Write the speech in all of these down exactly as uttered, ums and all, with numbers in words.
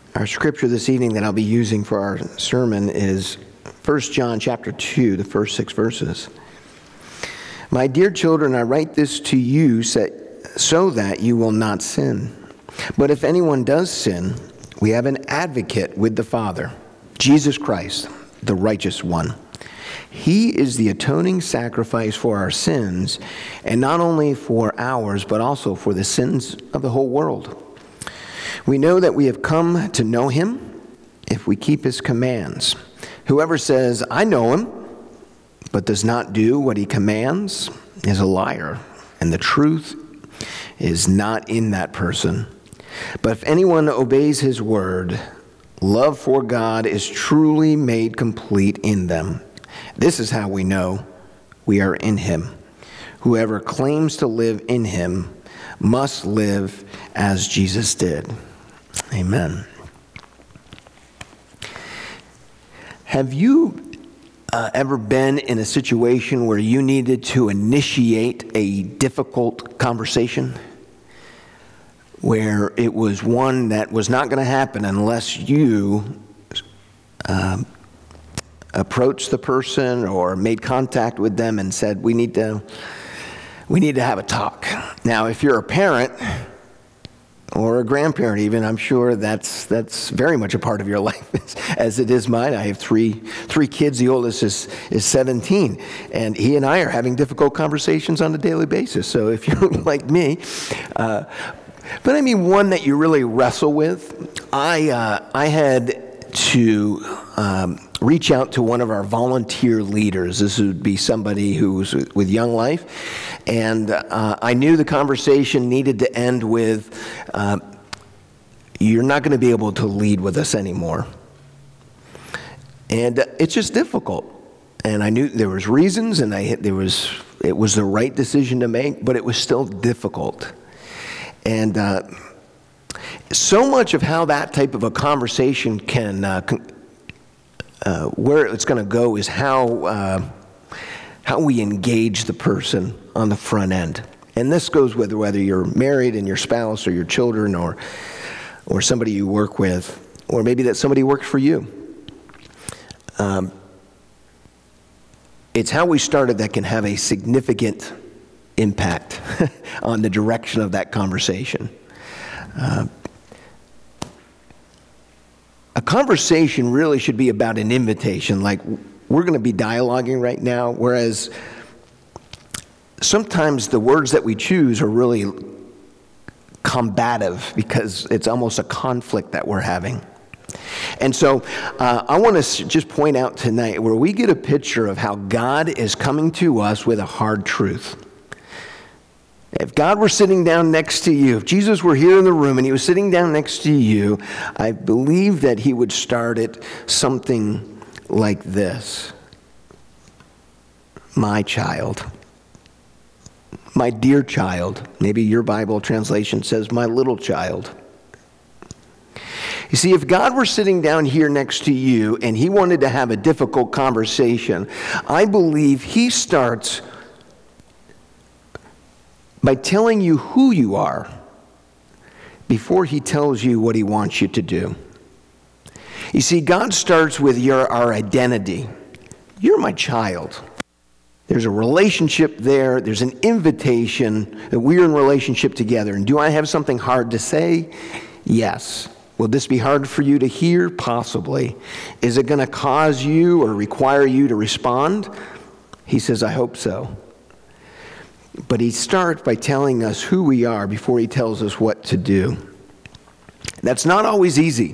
Our scripture this evening that I'll be using for our sermon is First John chapter two, the first six verses. My dear children, I write this to you so that you will not sin. But if anyone does sin, we have an advocate with the Father, Jesus Christ, the righteous one. He is the atoning sacrifice for our sins, and not only for ours, but also for the sins of the whole world. We know that we have come to know him if we keep his commands. Whoever says, I know him, but does not do what he commands is a liar, and the truth is not in that person. But if anyone obeys his word, love for God is truly made complete in them. This is how we know we are in him. Whoever claims to live in him must live as Jesus did. Amen. Have you uh, ever been in a situation where you needed to initiate a difficult conversation? Where it was one that was not going to happen unless you um, approached the person or made contact with them and said, we need to, we need to have a talk. Now, if you're a parent, or a grandparent even, I'm sure that's that's very much a part of your life, as it is mine. I have three three kids. The oldest is, is seventeen, and he and I are having difficult conversations on a daily basis. So if you're like me, uh, but I mean one that you really wrestle with, I, uh, I had to um, reach out to one of our volunteer leaders. This would be somebody who was with Young Life. And uh, I knew the conversation needed to end with, uh, you're not going to be able to lead with us anymore. And uh, it's just difficult. And I knew there was reasons, and I there was it was the right decision to make, but it was still difficult. And uh, so much of how that type of a conversation can, uh, con- uh, where it's going to go is how uh, how we engage the person on the front end. And this goes with whether you're married and your spouse or your children or or somebody you work with, or maybe that somebody works for you. Um, it's how we started that can have a significant impact on the direction of that conversation. Uh, a conversation really should be about an invitation, like we're going to be dialoguing right now, whereas sometimes the words that we choose are really combative because it's almost a conflict that we're having. And so uh, I want to just point out tonight where we get a picture of how God is coming to us with a hard truth. If God were sitting down next to you, if Jesus were here in the room and he was sitting down next to you, I believe that he would start it something like this. My child, my dear child, maybe your Bible translation says my little child. You see, if God were sitting down here next to you and he wanted to have a difficult conversation, I believe he starts by telling you who you are before he tells you what he wants you to do. You see, God starts with your our identity. You're my child. There's a relationship there. There's an invitation that we're in relationship together. And do I have something hard to say? Yes. Will this be hard for you to hear? Possibly. Is it going to cause you or require you to respond? He says, I hope so. But he starts by telling us who we are before he tells us what to do. That's not always easy.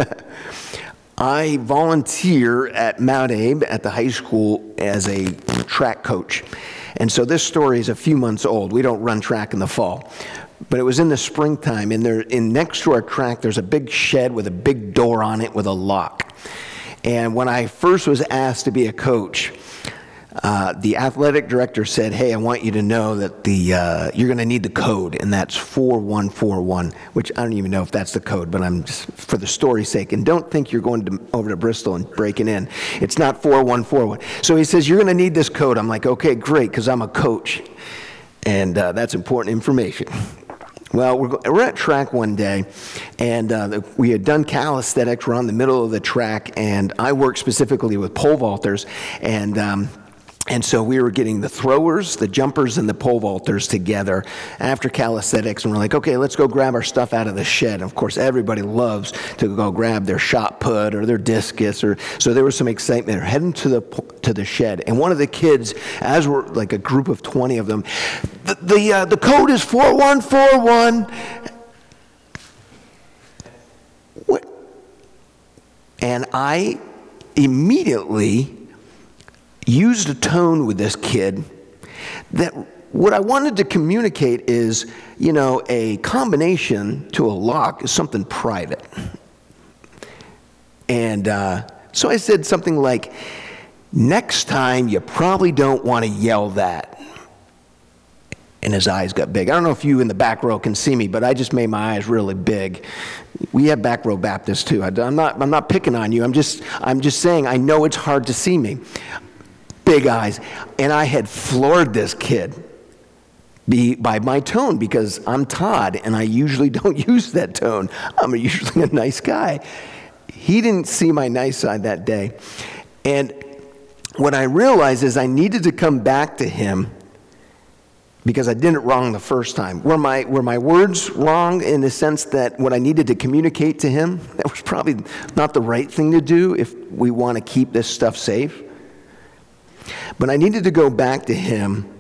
I volunteer at Mount Abe at the high school as a track coach. And so this story is a few months old. We don't run track in the fall. But it was in the springtime, and there, in next to our track, there's a big shed with a big door on it with a lock. And when I first was asked to be a coach, Uh, the athletic director said, hey, I want you to know that the uh, you're going to need the code, and that's four one four one, which I don't even know if that's the code, but I'm just, for the story's sake, and don't think you're going to, over to Bristol and breaking in. It's not four one four one. So he says, you're going to need this code. I'm like, okay, great, because I'm a coach, and uh, that's important information. Well, we're, we're at track one day, and uh, we had done calisthenics. We're on the middle of the track, and I work specifically with pole vaulters, and um, and so we were getting the throwers, the jumpers, and the pole vaulters together after calisthenics, and we're like, okay, let's go grab our stuff out of the shed. And of course, everybody loves to go grab their shot put or their discus, or so there was some excitement. We're heading to the to the shed, and one of the kids, as we're like a group of twenty of them, the the, uh, the code is four one four one. What? And I immediately used a tone with this kid that what I wanted to communicate is, you know, a combination to a lock is something private. And uh, so I said something like, next time you probably don't want to yell that. And his eyes got big. I don't know if you in the back row can see me, but I just made my eyes really big. We have back row Baptists too. I'm not, I'm not picking on you. I'm just, I'm just saying I know it's hard to see me. Big eyes. And I had floored this kid be, by my tone, because I'm Todd and I usually don't use that tone. I'm usually a nice guy. He didn't see my nice side that day. And what I realized is I needed to come back to him because I did it wrong the first time. Were my, were my words wrong in the sense that what I needed to communicate to him, that was probably not the right thing to do if we want to keep this stuff safe? But I needed to go back to him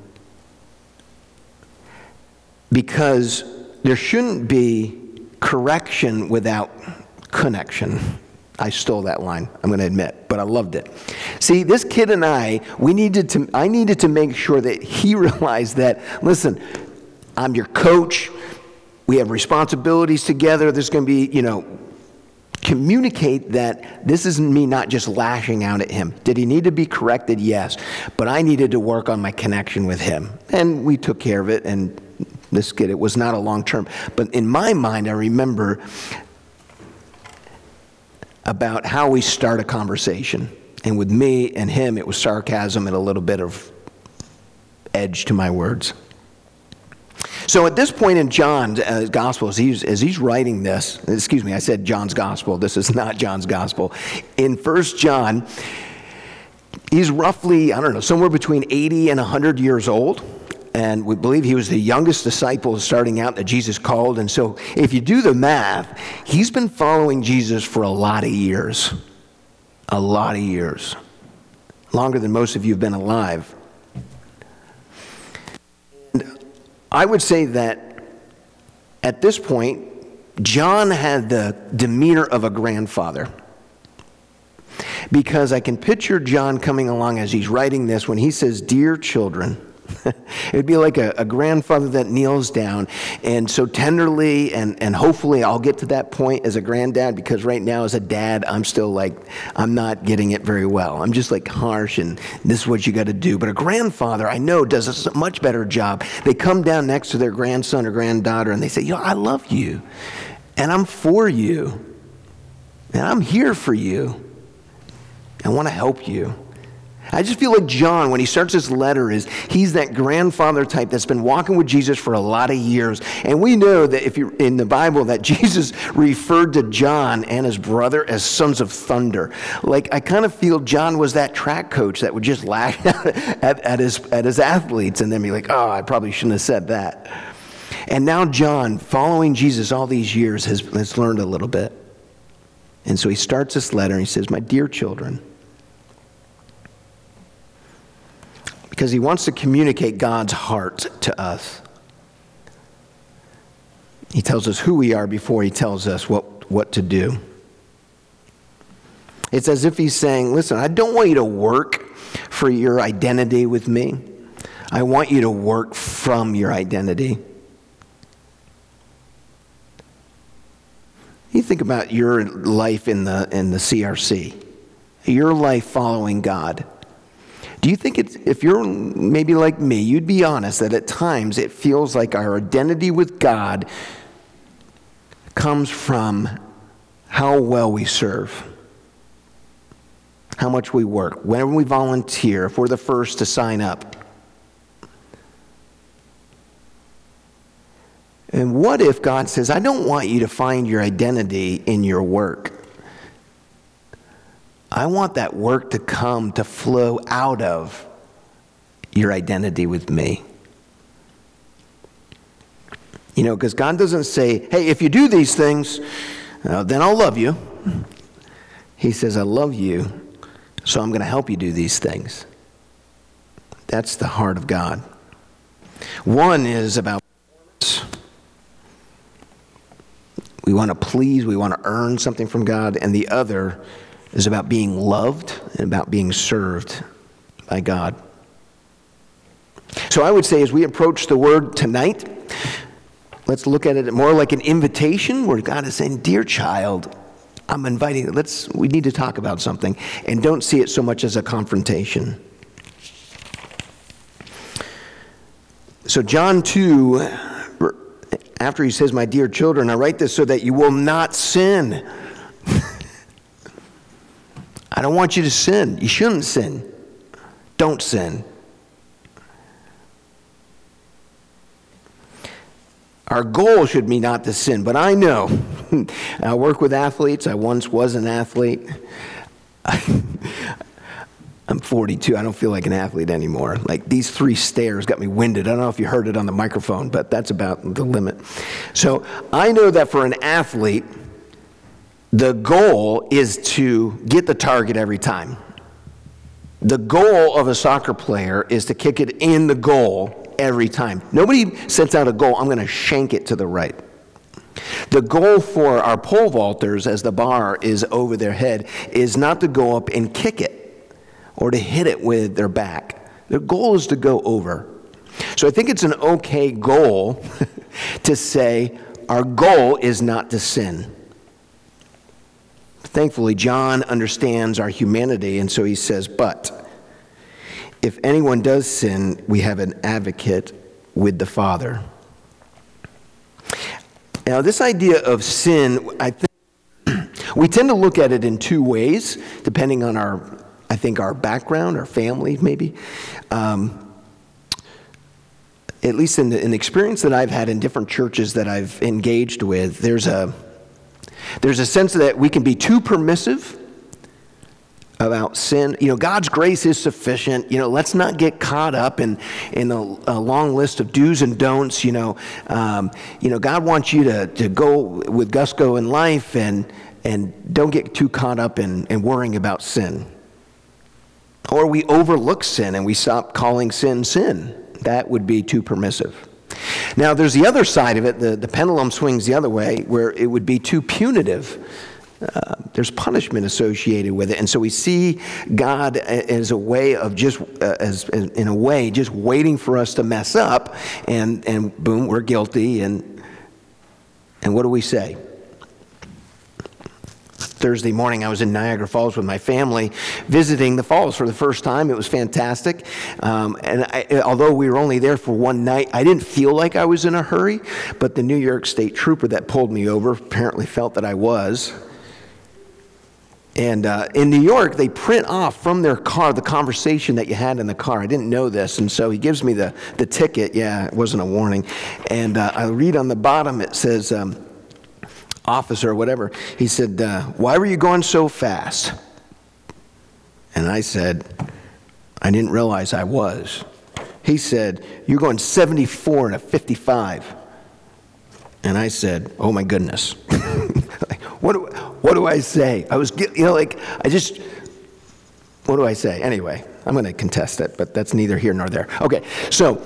because there shouldn't be correction without connection. I stole that line, I'm going to admit, but I loved it. See, this kid and I, we needed to, I needed to make sure that he realized that, listen, I'm your coach. We have responsibilities together. There's going to be, you know, communicate that this isn't me not just lashing out at him. Did he need to be corrected? Yes. But I needed to work on my connection with him. And we took care of it, and this kid, it was not a long term. But in my mind, I remember about how we start a conversation. And with me and him, it was sarcasm and a little bit of edge to my words. So at this point in John's uh, gospel, as he's, as he's writing this, excuse me, I said John's gospel. This is not John's gospel. In First John, he's roughly, I don't know, somewhere between eighty and one hundred years old. And we believe he was the youngest disciple starting out that Jesus called. And so if you do the math, he's been following Jesus for a lot of years. A lot of years. Longer than most of you have been alive. And I would say that at this point, John had the demeanor of a grandfather. Because I can picture John coming along as he's writing this when he says, "Dear children." It'd be like a, a grandfather that kneels down and so tenderly, and, and hopefully I'll get to that point as a granddad, because right now as a dad, I'm still like, I'm not getting it very well. I'm just like harsh and this is what you got to do. But a grandfather, I know, does a much better job. They come down next to their grandson or granddaughter and they say, you know, I love you and I'm for you and I'm here for you. I want to help you. I just feel like John, when he starts this letter, is he's that grandfather type that's been walking with Jesus for a lot of years. And we know that if you're in the Bible, that Jesus referred to John and his brother as sons of thunder. Like, I kind of feel John was that track coach that would just lash out at, at, his, at his athletes and then be like, oh, I probably shouldn't have said that. And now John, following Jesus all these years, has, has learned a little bit. And so he starts this letter and he says, my dear children, because he wants to communicate God's heart to us. He tells us who we are before he tells us what, what to do. It's as if he's saying, listen, I don't want you to work for your identity with me. I want you to work from your identity. You think about your life in the, in the C R C, your life following God. Do you think it's, if you're maybe like me, you'd be honest that at times it feels like our identity with God comes from how well we serve, how much we work, when we volunteer, if we're the first to sign up. And what if God says, I don't want you to find your identity in your work. I want that work to come, to flow out of your identity with me. You know, because God doesn't say, hey, if you do these things, uh, then I'll love you. He says, I love you, so I'm going to help you do these things. That's the heart of God. One is about we want to please, we want to earn something from God, and the other is about being loved and about being served by God. So I would say as we approach the word tonight, let's look at it more like an invitation where God is saying, dear child, I'm inviting you. Let's, we need to talk about something, and don't see it so much as a confrontation. So John two, after he says, my dear children, I write this so that you will not sin. I don't want you to sin. You shouldn't sin. Don't sin. Our goal should be not to sin, but I know. I work with athletes. I once was an athlete. I'm forty-two. I don't feel like an athlete anymore. Like these three stares got me winded. I don't know if you heard it on the microphone, but that's about the limit. So I know that for an athlete, the goal is to get the target every time. The goal of a soccer player is to kick it in the goal every time. Nobody sets out a goal, I'm going to shank it to the right. The goal for our pole vaulters, as the bar is over their head, is not to go up and kick it or to hit it with their back. Their goal is to go over. So I think it's an okay goal to say our goal is not to sin. Thankfully, John understands our humanity, and so he says, but if anyone does sin, we have an advocate with the Father. Now, this idea of sin, I think we tend to look at it in two ways, depending on our, I think, our background, our family, maybe. Um, at least in the, in the experience that I've had in different churches that I've engaged with, there's a there's a sense that we can be too permissive about sin. You know, God's grace is sufficient. You know, let's not get caught up in in a, a long list of do's and don'ts. You know, um, you know, God wants you to to go with gusto in life, and and don't get too caught up in, in worrying about sin. Or we overlook sin and we stop calling sin sin. That would be too permissive. Now, there's the other side of it. The, the pendulum swings the other way, where it would be too punitive. Uh, there's punishment associated with it. And so we see God as a way of just, uh, as, as in a way, just waiting for us to mess up, and, and boom, we're guilty. And, and what do we say? Thursday morning, I was in Niagara Falls with my family, visiting the falls for the first time. It was fantastic. Um, and I, although we were only there for one night, I didn't feel like I was in a hurry. But the New York State trooper that pulled me over apparently felt that I was. And uh, in New York, they print off from their car the conversation that you had in the car. I didn't know this, and so he gives me the, the ticket. Yeah, it wasn't a warning. And uh, I read on the bottom, it says, um, officer or whatever, he said, uh, why were you going so fast? And I said, I didn't realize I was. He said, you're going seventy-four and a fifty-five. And I said, oh my goodness. Like, what do, what do I say? I was, you know, like, I just, what do I say? Anyway, I'm going to contest it, but that's neither here nor there. Okay, so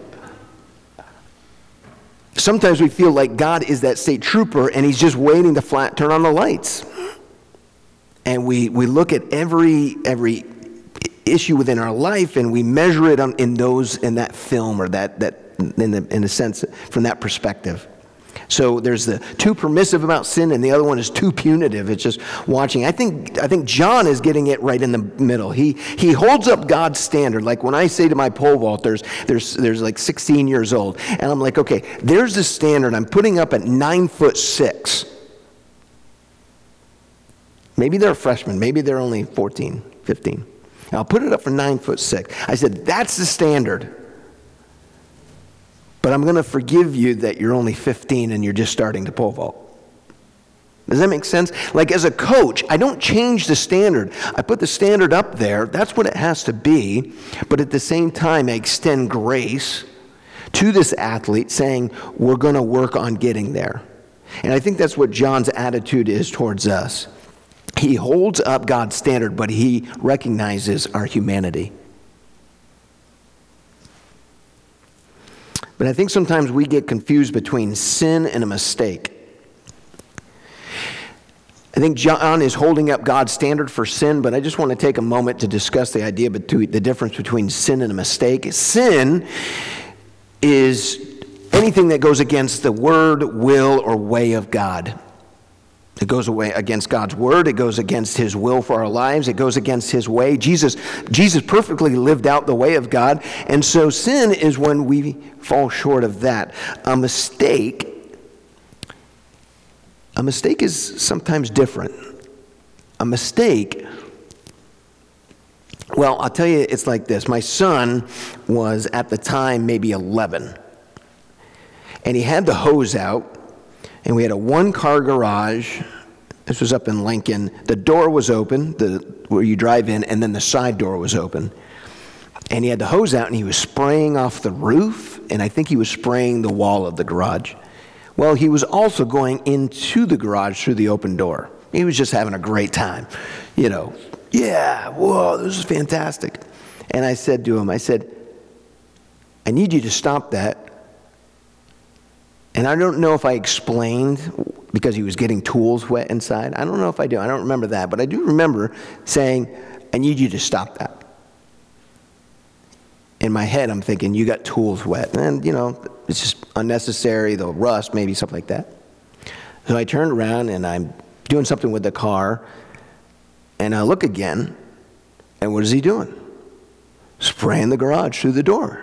sometimes we feel like God is that state trooper and he's just waiting to flat turn on the lights. And we, we look at every every issue within our life and we measure it on, in those in that film or that that in the, in a sense from that perspective. So there's the too permissive about sin, and the other one is too punitive. It's just watching. I think I think John is getting it right in the middle. He he holds up God's standard. Like when I say to my pole vaulters, there's there's like sixteen years old, and I'm like, okay, there's the standard I'm putting up at nine foot six. Maybe they're a freshman. Maybe they're only fourteen, fifteen. And I'll put it up for nine foot six. I said, that's the standard. but I'm going to forgive you that you're only fifteen and you're just starting to pole vault. Does that make sense? Like as a coach, I don't change the standard. I put the standard up there. That's what it has to be. But at the same time, I extend grace to this athlete saying, we're going to work on getting there. And I think that's what John's attitude is towards us. He holds up God's standard, but he recognizes our humanity. But I think sometimes we get confused between sin and a mistake. I think John is holding up God's standard for sin, but I just want to take a moment to discuss the idea between the difference between sin and a mistake. Sin is anything that goes against the word, will, or way of God. It goes away against God's word. It goes against his will for our lives. It goes against his way. Jesus, Jesus perfectly lived out the way of God. And so sin is when we fall short of that. A mistake, a mistake is sometimes different. A mistake, well, I'll tell you, it's like this. My son was at the time maybe eleven. And he had the hose out. And we had a one-car garage. This was up in Lincoln. The door was open, the where you drive in, and then the side door was open. And he had the hose out, and he was spraying off the roof, and I think he was spraying the wall of the garage. Well, he was also going into the garage through the open door. He was just having a great time. You know, yeah, whoa, this is fantastic. And I said to him, I said, I need you to stop that. And I don't know if I explained because he was getting tools wet inside. I don't know if I do. I don't remember that. But I do remember saying, I need you to stop that. In my head, I'm thinking, you got tools wet. And, you know, it's just unnecessary. They'll rust, maybe something like that. So I turned around and I'm doing something with the car. And I look again. And what is he doing? Spraying the garage through the door.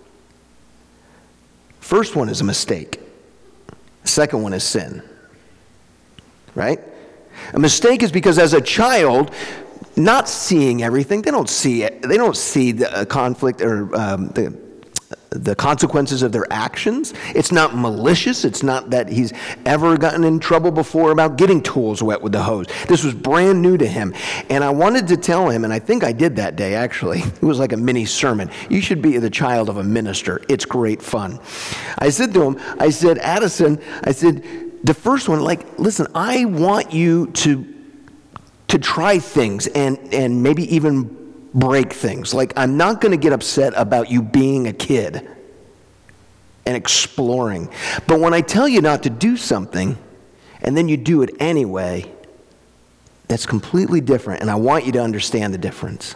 First one is a mistake. Second one is sin, right? A mistake is because as a child, not seeing everything, they don't see it. They don't see the conflict or um, the the consequences of their actions. It's not malicious. It's not that he's ever gotten in trouble before about getting tools wet with the hose. This was brand new to him. And I wanted to tell him, and I think I did that day actually. It was like a mini sermon. You should be the child of a minister. It's great fun. I said to him, I said, Addison, I said, the first one, like, listen, I want you to to try things and, and maybe even break things. Like, I'm not going to get upset about you being a kid and exploring. But when I tell you not to do something and then you do it anyway, that's completely different. And I want you to understand the difference.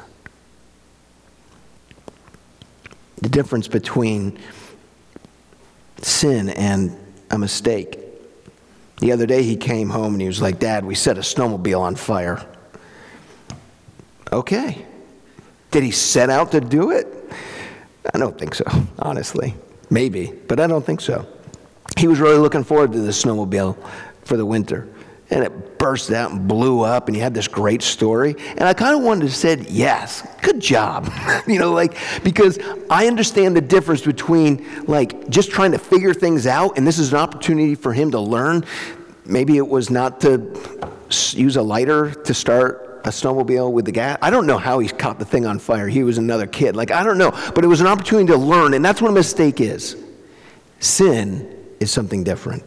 The difference between sin and a mistake. The other day he came home and he was like, Dad, we set a snowmobile on fire. Okay. Did he set out to do it? I don't think so, honestly. Maybe, but I don't think so. He was really looking forward to the snowmobile for the winter. And it burst out and blew up, and he had this great story. And I kind of wanted to say, yes, good job. you know, like, because I understand the difference between, like, just trying to figure things out, and this is an opportunity for him to learn. Maybe it was not to use a lighter to start a snowmobile with the gas. I don't know how he caught the thing on fire. He was another kid. Like, I don't know. But it was an opportunity to learn, and that's what a mistake is. Sin is something different.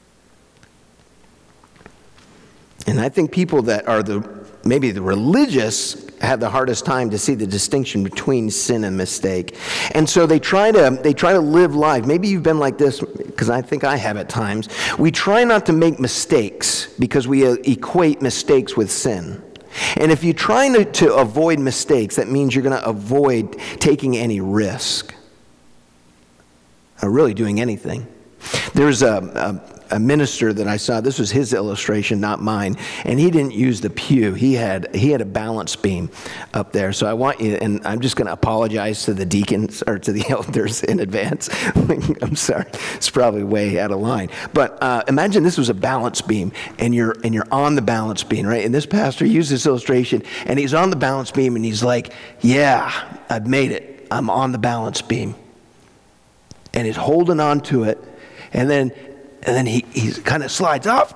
And I think people that are the maybe the religious have the hardest time to see the distinction between sin and mistake. And so they try to they try to live life. Maybe you've been like this, because I think I have at times. We try not to make mistakes because we uh, equate mistakes with sin. And if you're trying to, to avoid mistakes, that means you're going to avoid taking any risk or really doing anything. There's a, a, a minister that I saw. This was his illustration, not mine. And he didn't use the pew. He had he had a balance beam up there. So I want you, and I'm just going to apologize to the deacons or to the elders in advance. I'm sorry, it's probably way out of line. But uh, imagine this was a balance beam, and you're and you're on the balance beam, right? And this pastor used this illustration, and he's on the balance beam, and he's like, "Yeah, I've made it. I'm on the balance beam." and he's holding on to it, and then and then he, he kind of slides off,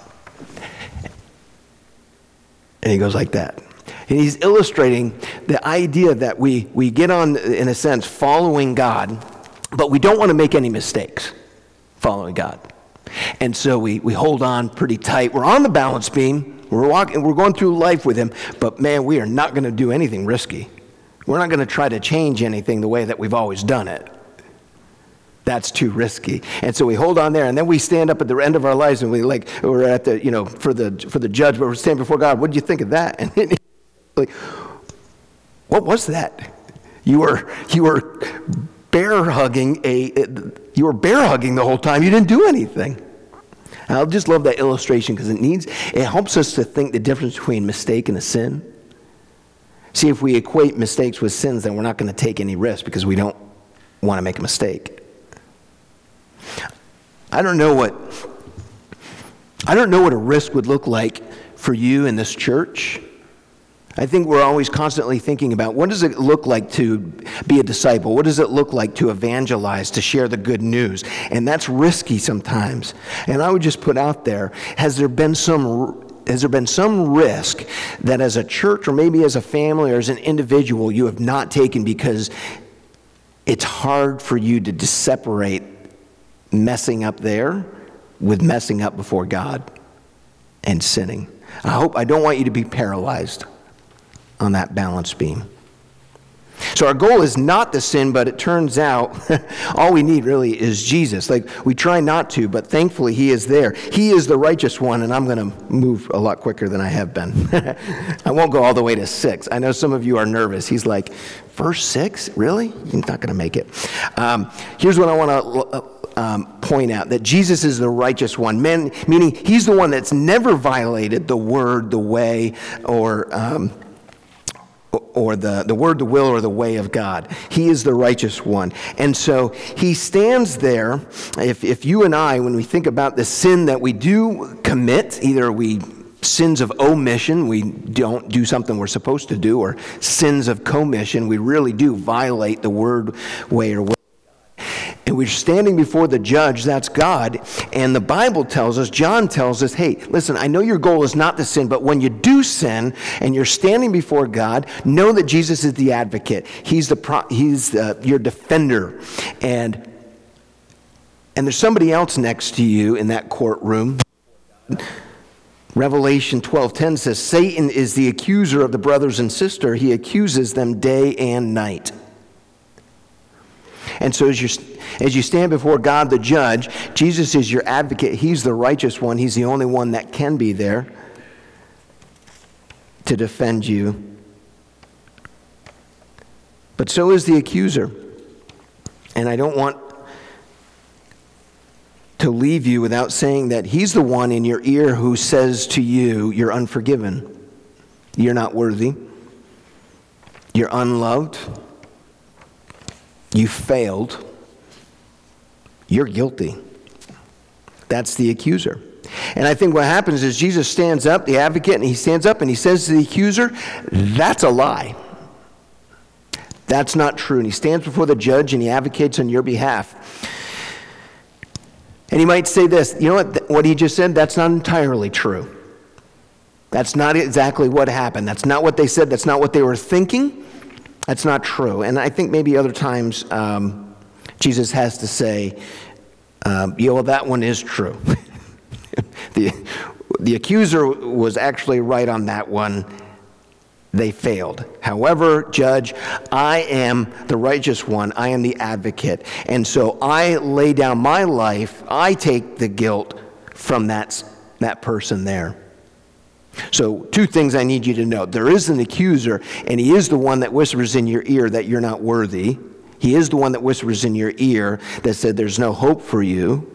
and he goes like that. And he's illustrating the idea that we, we get on, in a sense, following God, but we don't want to make any mistakes following God. And so we, we hold on pretty tight. We're on the balance beam. We're walking, we're going through life with him, but man, we are not going to do anything risky. We're not going to try to change anything the way that we've always done it. That's too risky. And so we hold on there, and then we stand up at the end of our lives, and we like, we're at the, you know, for the for the judge, but we're standing before God. What did you think of that? And like, what was that? You were you were bear hugging a you were bear hugging the whole time. You didn't do anything. And I just love that illustration because it needs it helps us to think the difference between mistake and a sin. See, if we equate mistakes with sins, then we're not going to take any risk because we don't want to make a mistake. I don't know what I don't know what a risk would look like for you in this church. I think we're always constantly thinking about what does it look like to be a disciple? What does it look like to evangelize, to share the good news? And that's risky sometimes. And I would just put out there, has there been some has there been some risk that as a church or maybe as a family or as an individual you have not taken because it's hard for you to separate messing up there with messing up before God and sinning? I hope I don't want you to be paralyzed on that balance beam. So our goal is not to sin, but it turns out all we need really is Jesus. Like, we try not to, but thankfully he is there. He is the righteous one, and I'm going to move a lot quicker than I have been. I won't go all the way to six. I know some of you are nervous. He's like, verse six? Really? You're not going to make it. Um, here's what I want to um, point out, that Jesus is the righteous one, Men, meaning he's the one that's never violated the word, the way, or... Um, or the, the word, the will, or the way of God. He is the righteous one. And so he stands there. If, if you and I, when we think about the sin that we do commit, either we sins of omission, we don't do something we're supposed to do, or sins of commission, we really do violate the word, way, or will. And we're standing before the judge, that's God, and the Bible tells us, John tells us, hey, listen, I know your goal is not to sin, but when you do sin and you're standing before God, know that Jesus is the advocate. He's the pro- he's the, your defender. And, and there's somebody else next to you in that courtroom. Revelation twelve ten says, Satan is the accuser of the brothers and sisters. He accuses them day and night. And so as you as you stand before God the judge, Jesus is your advocate. He's the righteous one. He's the only one that can be there to defend you. But so is the accuser. And I don't want to leave you without saying that he's the one in your ear who says to you, you're unforgiven. You're not worthy. You're unloved. You failed. You're guilty. That's the accuser. And I think what happens is Jesus stands up, the advocate, and he stands up and he says to the accuser, that's a lie. That's not true. And he stands before the judge and he advocates on your behalf. And he might say this, you know what, what he just said, that's not entirely true. That's not exactly what happened. That's not what they said. That's not what they were thinking. That's not true. And I think maybe other times um, Jesus has to say, um, yeah, well, that one is true. the, the accuser was actually right on that one. They failed. However, Judge, I am the righteous one. I am the advocate. And so I lay down my life. I take the guilt from that, that person there. So two things I need you to know. There is an accuser, and he is the one that whispers in your ear that you're not worthy. He is the one that whispers in your ear that said there's no hope for you.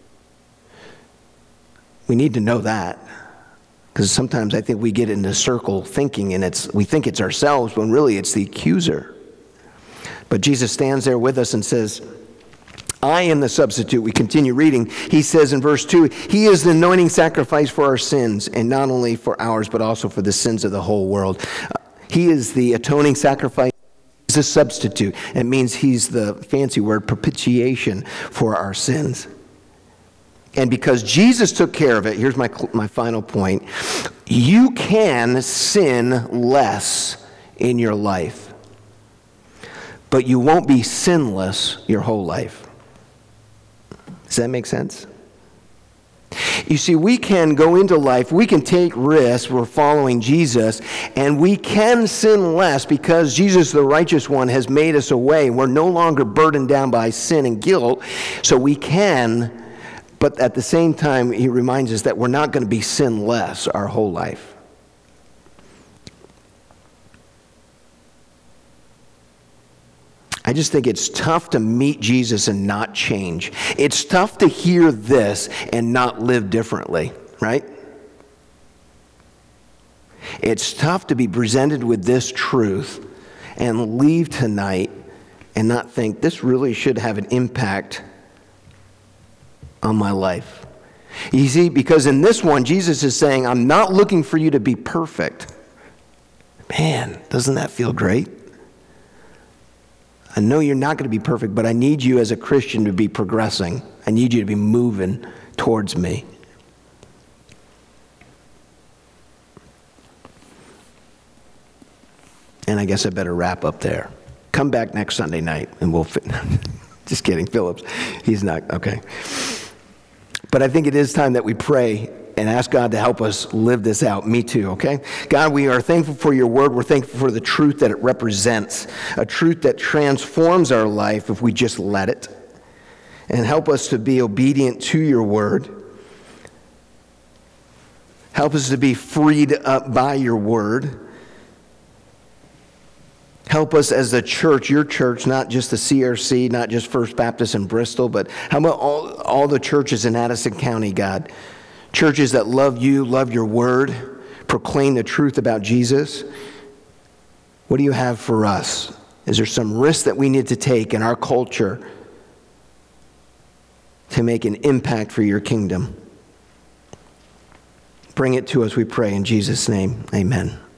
We need to know that, because sometimes I think we get into circle thinking, and it's we think it's ourselves when really it's the accuser. But Jesus stands there with us and says, I am the substitute. We continue reading. He says in verse two, he is the anointing sacrifice for our sins, and not only for ours, but also for the sins of the whole world. Uh, he is the atoning sacrifice He's a substitute. It means he's the fancy word propitiation for our sins. And because Jesus took care of it, here's my, my final point. You can sin less in your life, but you won't be sinless your whole life. Does that make sense? You see, we can go into life, we can take risks, we're following Jesus, and we can sin less because Jesus, the righteous one, has made us a way. We're no longer burdened down by sin and guilt, so we can, but at the same time, he reminds us that we're not going to be sinless our whole life. I just think it's tough to meet Jesus and not change. It's tough to hear this and not live differently, right? It's tough to be presented with this truth and leave tonight and not think this really should have an impact on my life. You see, because in this one, Jesus is saying, I'm not looking for you to be perfect. Man, doesn't that feel great? I know you're not going to be perfect, but I need you as a Christian to be progressing. I need you to be moving towards me. And I guess I better wrap up there. Come back next Sunday night and we'll fit. Just kidding, Phillips. He's not, okay. But I think it is time that we pray and ask God to help us live this out. Me too, okay? God, we are thankful for your word. We're thankful for the truth that it represents, a truth that transforms our life if we just let it. And help us to be obedient to your word. Help us to be freed up by your word. Help us as a church, your church, not just the C R C, not just First Baptist in Bristol, but how about all, all the churches in Addison County, God? Churches that love you, love your word, proclaim the truth about Jesus. What do you have for us? Is there some risk that we need to take in our culture to make an impact for your kingdom? Bring it to us, we pray, in Jesus' name. Amen.